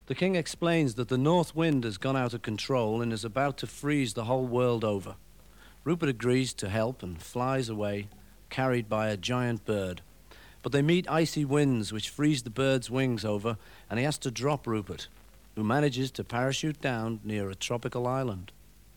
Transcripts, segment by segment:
The king explains that the north wind has gone out of control and is about to freeze the whole world over. Rupert agrees to help and flies away, carried by a giant bird. But they meet icy winds which freeze the bird's wings over, and he has to drop Rupert, who manages to parachute down near a tropical island.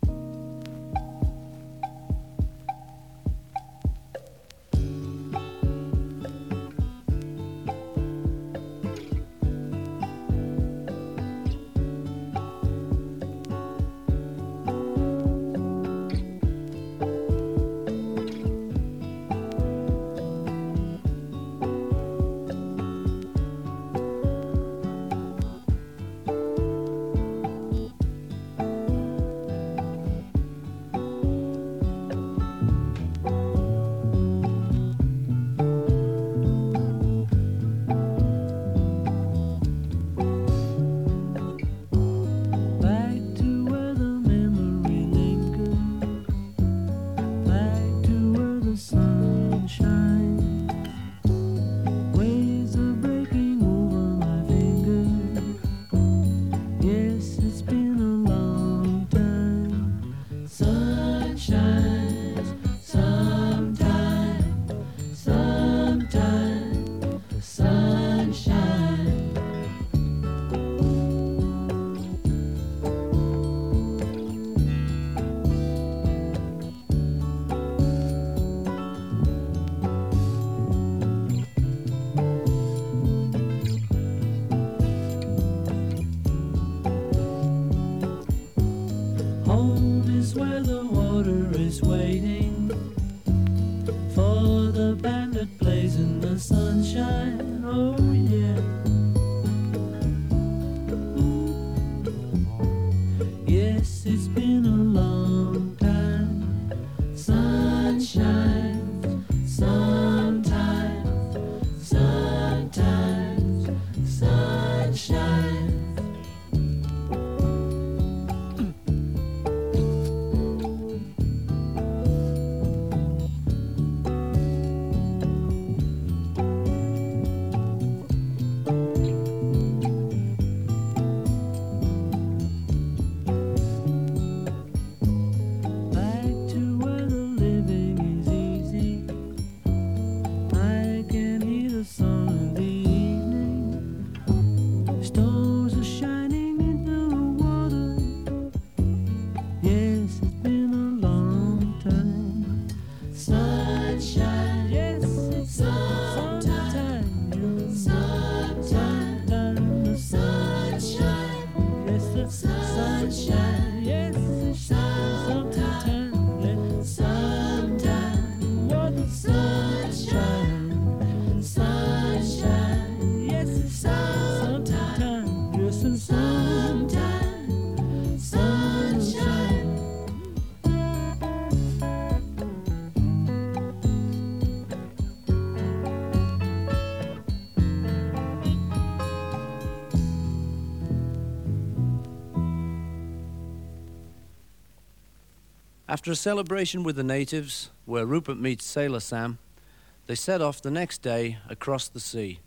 After a celebration with the natives, where Rupert meets Sailor Sam, they set off the next day across the sea.